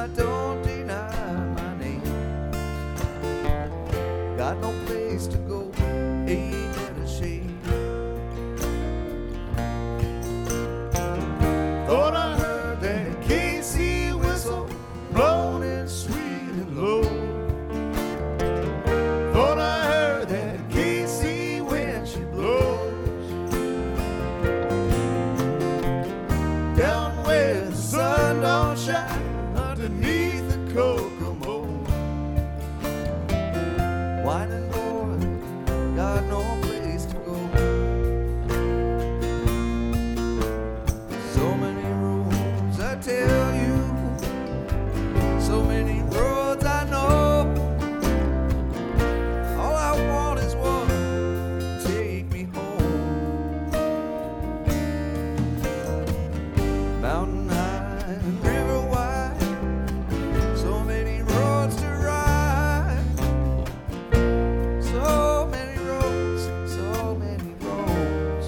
I don't deny my name. Got no place to go, ain't that a shame? Thought I heard that Casey whistle blowing sweet and low. Thought I heard that Casey when she blows. Down where the sun don't shine underneath the Kokomo. Winding boy, got no place to go. So many roads I tell you, so many roads I know. All I want is one, take me home. Mountain high and river wide, so many roads to ride. So many roads, so many roads.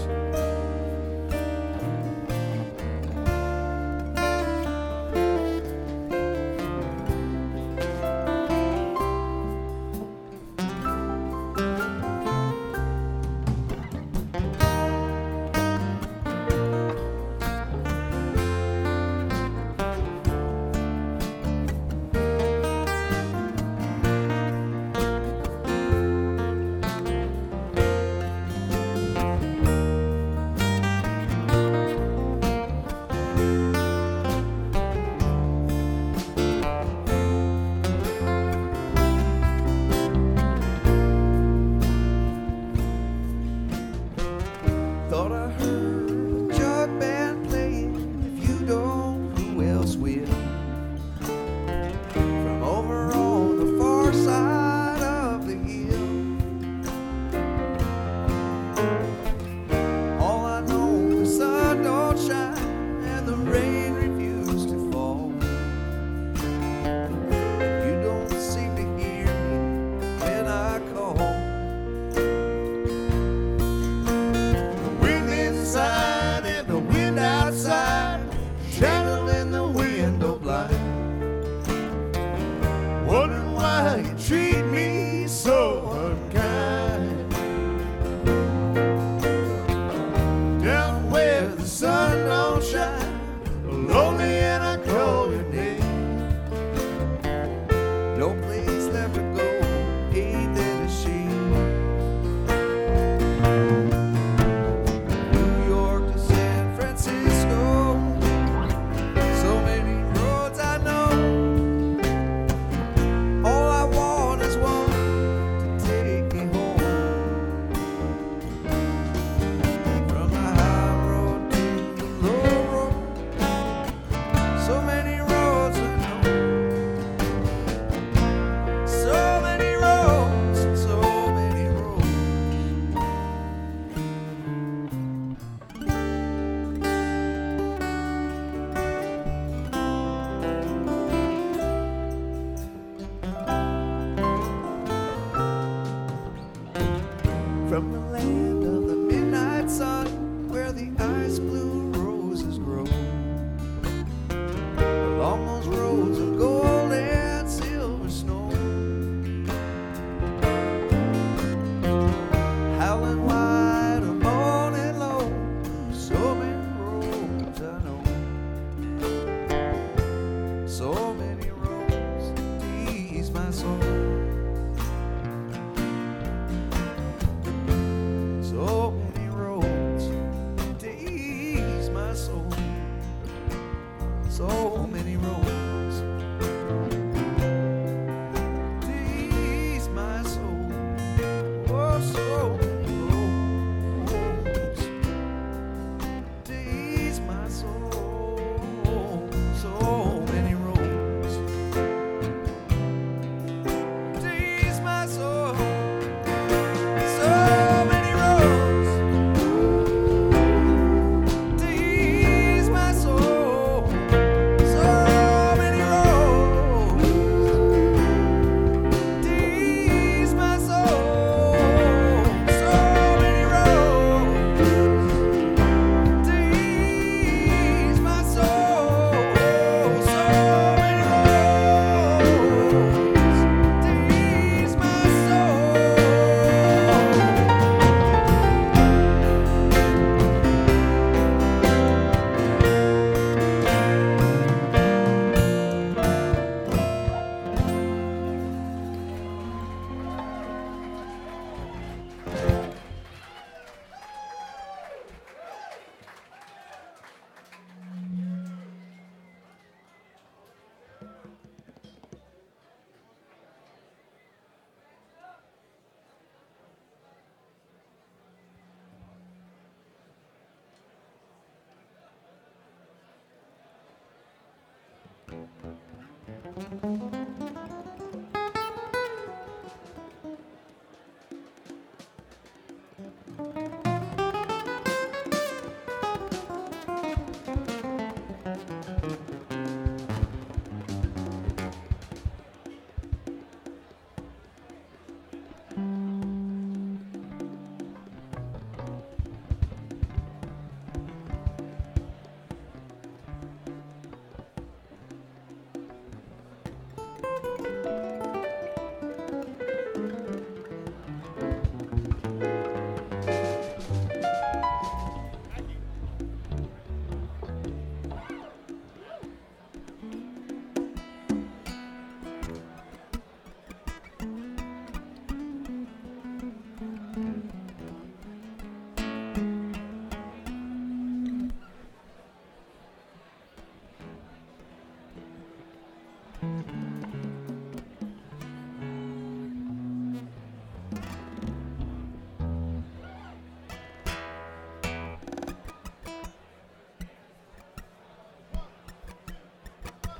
Thought I heard a jug band playing. If you don't, who else will? From over on the far side of the hill. All I know, the sun don't shine and the rain refused to fall. And you don't seem to hear me when I call. Inside and the wind outside, channeling the window blind. Wondering why you treat me so unkind. Down where the sun don't shine, lonely and I call your name. No place left to go, ain't that a shame? All I want is one, Mm-hmm.